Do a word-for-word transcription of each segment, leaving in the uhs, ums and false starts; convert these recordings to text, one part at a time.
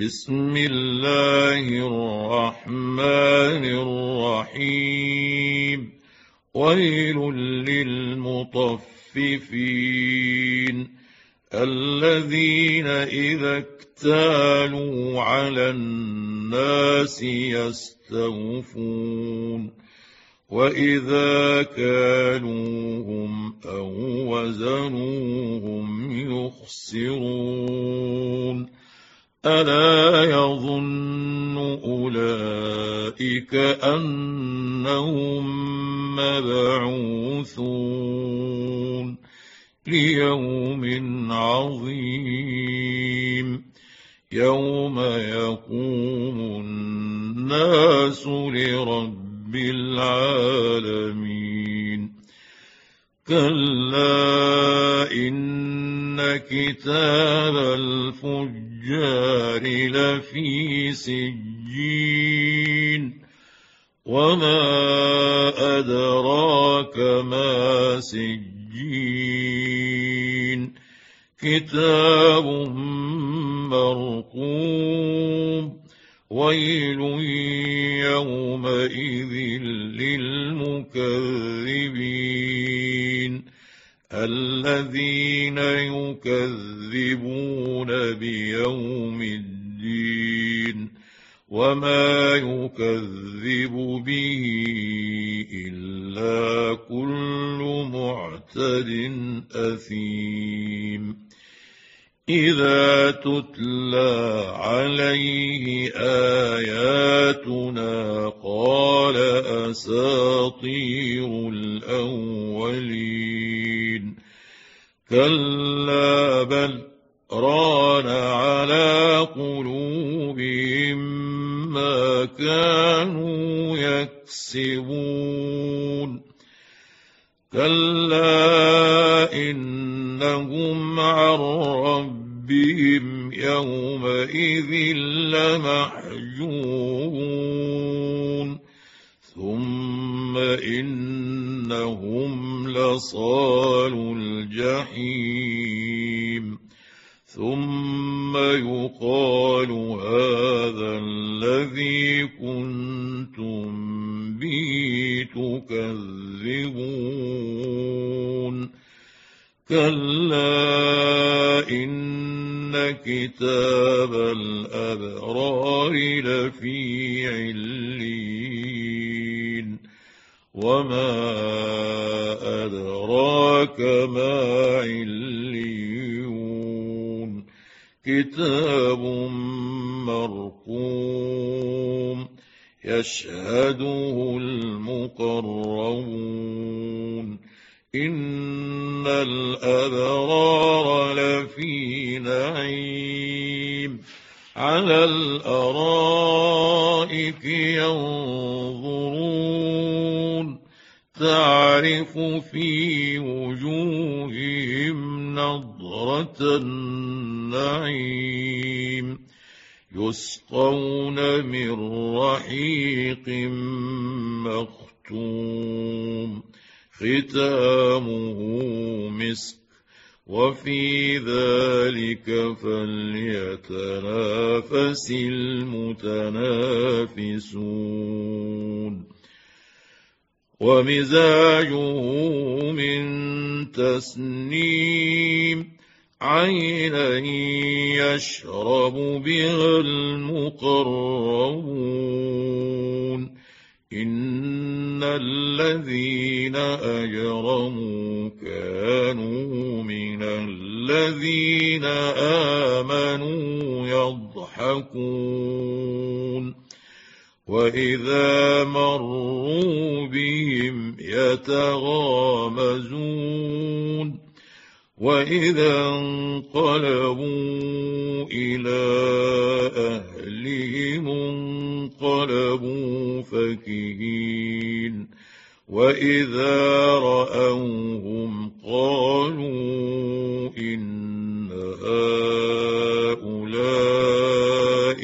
بسم الله الرحمن الرحيم. ويل للمطففين الذين إذا اكتالوا على الناس يستوفون وإذا كالوهم أو وزنوهم يخسرون. ألا يظن أولئك أنهم مبعوثون ليوم عظيم يوم يقوم الناس لرب العالمين. كلا إن كتاب الفجار لفي سجين وما أدراك ما سجين كتاب مرقوم. ويل يومئذ للمكذبين الذين يكذبون بيوم الدين وما يكذب به إلا كل معتد أثيم. إذا تتلى عليه آياتنا قال أساطير الأولين. كلا بل ران على قلوبهم ما كانوا يكسبون. كلا إنهم عن ربهم يومئذ لمحجوبون ثم إنهم لصالو الجحيم ثم يقال هذا الذي كنتم به تكذبون. كلا إن كتاب الأبرار لفي عليين وما أدراك ما عليون كتاب مرقوم يشهده المقربون. إن الأبرار لفي نعيم على الأرائك ينظرون تعرف في وجوههم نضرة النعيم يسقون من رحيق مختوم ختامه مسك وفي ذلك فليتنافس المتنافسون. ومزاجه من تسنيم عينا يشرب بها المقربون. إن الذين أجرموا كانوا من الذين آمنوا يضحكون وإذا مروا بهم يتغامزون وإذا انقلبوا إلى أهلهم انقلبوا فكهين وإذا رأوهم قالوا إن هؤلاء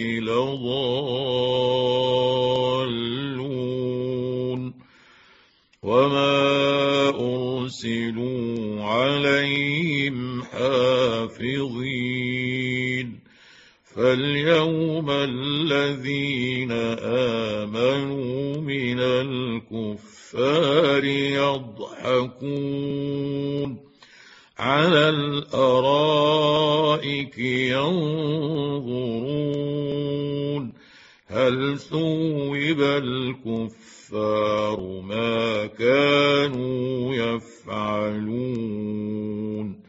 لضالون. وما أرسلوا عليهم حافظين فلينظر اليوم الذين آمنوا من الكفار يضحكون على الأرائك ينظرون هل ثوب الكفار ما كانوا يفعلون